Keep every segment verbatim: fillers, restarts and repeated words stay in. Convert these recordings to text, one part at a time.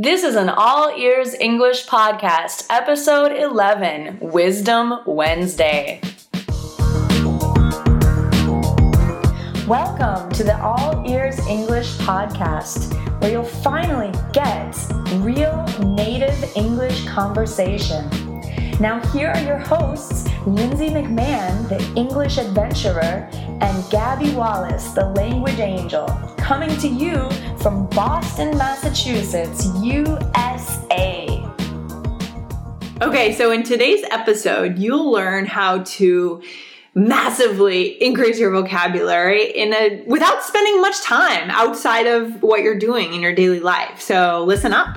This is an All Ears English podcast, episode eleven, Wisdom Wednesday. Welcome to the All Ears English podcast, where you'll finally get real native English conversation. Now here are your hosts, Lindsay McMahon, the English adventurer, and Gabby Wallace, the language angel, coming to you from Boston, Massachusetts, U S A. Okay, so in today's episode, you'll learn how to massively increase your vocabulary in a without spending much time outside of what you're doing in your daily life. So listen up.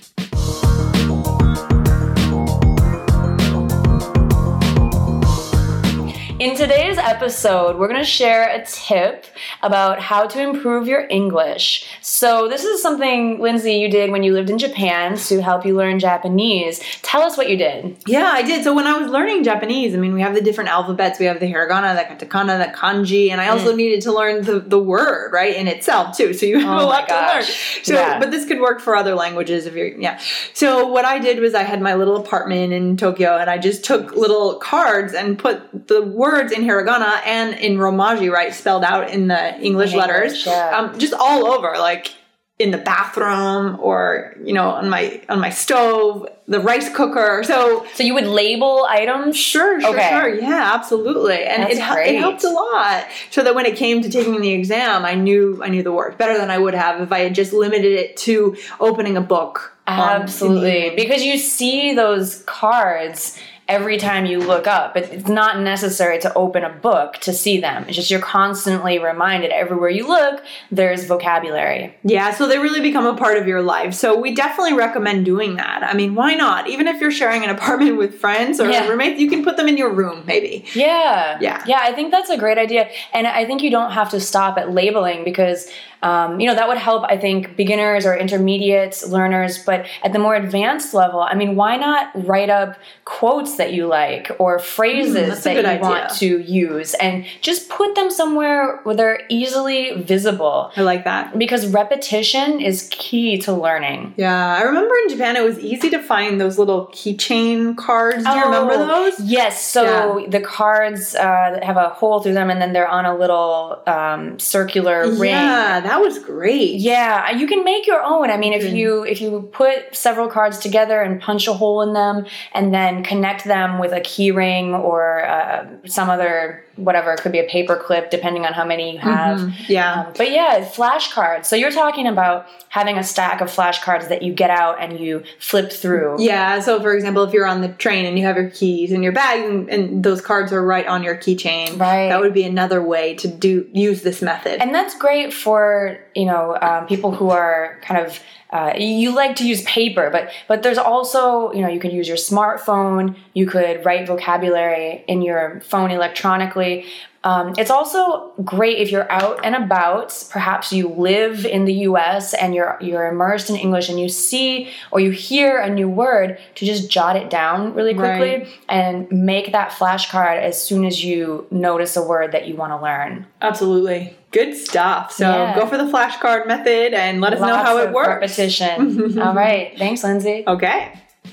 In today's episode, we're going to share a tip about how to improve your English. So this is something, Lindsay, you did when you lived in Japan to help you learn Japanese. Tell us what you did. Yeah, I did. So when I was learning Japanese, I mean, we have the different alphabets. We have the hiragana, the katakana, the kanji, and I also mm. needed to learn the, the word, right, in itself, too. So you have oh a lot gosh. to learn. So, yeah. But this could work for other languages if you're, yeah. So what I did was I had my little apartment in Tokyo, and I just took little cards and put the word words in hiragana and in romaji, right, spelled out in the English in letters, English, yeah. um, just all over, like in the bathroom or, you know, on my on my stove, the rice cooker. So, so you would label items? Sure, sure, okay. sure. Yeah, absolutely. And That's it great. it helped a lot, so that when it came to taking the exam, I knew I knew the words better than I would have if I had just limited it to opening a book. Absolutely, um, because you see those cards every time you look up. But it's not necessary to open a book to see them. It's just you're constantly reminded everywhere you look, there's vocabulary. Yeah, so they really become a part of your life. So we definitely recommend doing that. I mean, why not? Even if you're sharing an apartment with friends or yeah. roommates, you can put them in your room, maybe. Yeah. Yeah. Yeah, I think that's a great idea. And I think you don't have to stop at labeling because Um, you know, that would help, I think, beginners or intermediate learners. But at the more advanced level, I mean, why not write up quotes that you like or phrases mm, that you idea. want to use and just put them somewhere where they're easily visible. I like that. Because repetition is key to learning. Yeah. I remember in Japan, it was easy to find those little keychain cards. Do you oh, remember those? Yes. So yeah. the cards uh, have a hole through them and then they're on a little um, circular ring. Yeah. That was great. Yeah, you can make your own. I mean, if you if you put several cards together and punch a hole in them and then connect them with a key ring or uh, some other whatever, it could be a paper clip depending on how many you have. Mm-hmm. Yeah. Um, but yeah, flashcards. So you're talking about having a stack of flashcards that you get out and you flip through. Yeah. So for example, if you're on the train and you have your keys in your bag and, and those cards are right on your keychain, right. that would be another way to do use this method. And that's great for, you know, um, people who are kind of Uh, you like to use paper, but but there's also, you know, you could use your smartphone. You could write vocabulary in your phone electronically. Um, it's also great if you're out and about. Perhaps you live in the U S and you're you're immersed in English and you see or you hear a new word to just jot it down really quickly right. and make that flashcard as soon as you notice a word that you want to learn. Absolutely. Good stuff. So yeah. go for the flashcard method and let us Lots know how of it works. Repetition. All right. Thanks, Lindsay. Okay.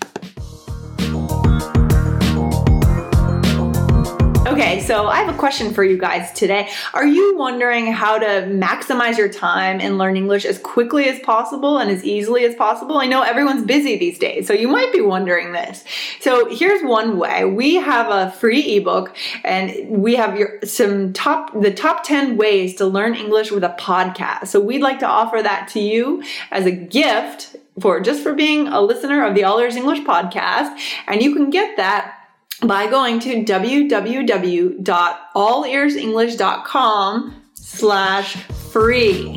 Okay, so I have a question for you guys today. Are you wondering how to maximize your time and learn English as quickly as possible and as easily as possible? I know everyone's busy these days, so you might be wondering this. So here's one way. We have a free ebook, and we have your some top the top ten ways to learn English with a podcast. So we'd like to offer that to you as a gift for just for being a listener of the All Ears English podcast, and you can get that by going to www.allearsenglish.com slash free.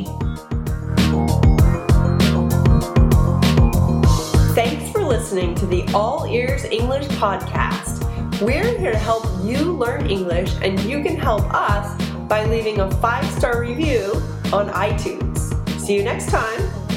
Thanks for listening to the All Ears English podcast. We're here to help you learn English, and you can help us by leaving a five-star review on iTunes. See you next time.